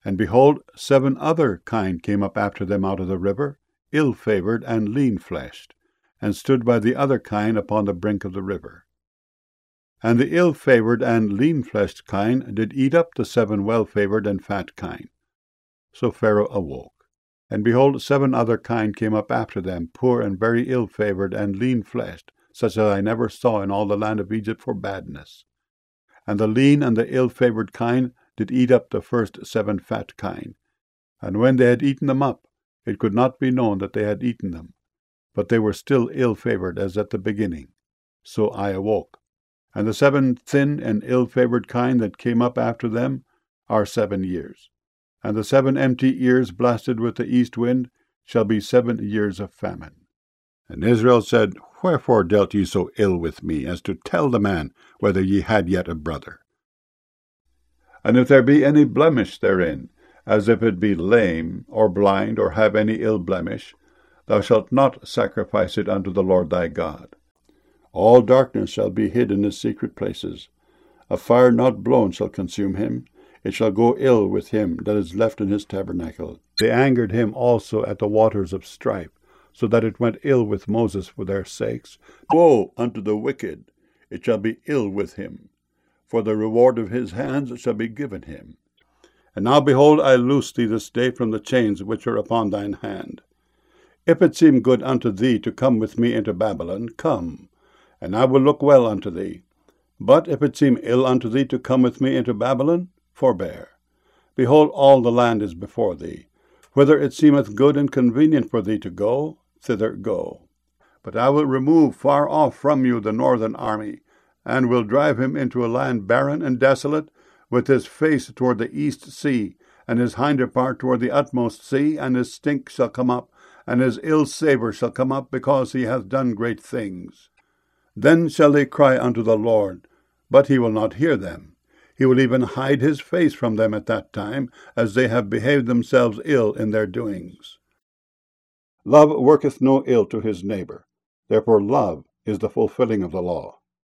And behold, 7 other kine came up after them out of the river, ill-favoured and lean-fleshed, and stood by the other kine upon the brink of the river. And the ill-favoured and lean-fleshed kine did eat up the 7 well-favoured and fat kine. So Pharaoh awoke. And behold, 7 other kine came up after them, poor and very ill-favoured and lean-fleshed, such as I never saw in all the land of Egypt for badness. And the lean and the ill-favoured kine did eat up the first 7 fat kine. And when they had eaten them up, it could not be known that they had eaten them, but they were still ill-favoured as at the beginning. So I awoke. And the 7 thin and ill-favoured kine that came up after them are 7 years. And the 7 empty ears blasted with the east wind shall be 7 years of famine. And Israel said, Wherefore dealt ye so ill with me, as to tell the man whether ye had yet a brother? And if there be any blemish therein, as if it be lame, or blind, or have any ill blemish, thou shalt not sacrifice it unto the Lord thy God. All darkness shall be hid in his secret places. A fire not blown shall consume him. It shall go ill with him that is left in his tabernacle. They angered him also at the waters of strife, so that it went ill with Moses for their sakes. Woe unto the wicked! It shall be ill with him, for the reward of his hands shall be given him. And now, behold, I loose thee this day from the chains which are upon thine hand. If it seem good unto thee to come with me into Babylon, come, and I will look well unto thee. But if it seem ill unto thee to come with me into Babylon, forbear. Behold, all the land is before thee. Whither it seemeth good and convenient for thee to go, thither go. But I will remove far off from you the northern army, and will drive him into a land barren and desolate, with his face toward the east sea, and his hinder part toward the utmost sea, and his stink shall come up, and his ill savour shall come up, because he hath done great things. Then shall they cry unto the Lord, but he will not hear them. He will even hide his face from them at that time, as they have behaved themselves ill in their doings. Love worketh no ill to his neighbour. Therefore love is the fulfilling of the law.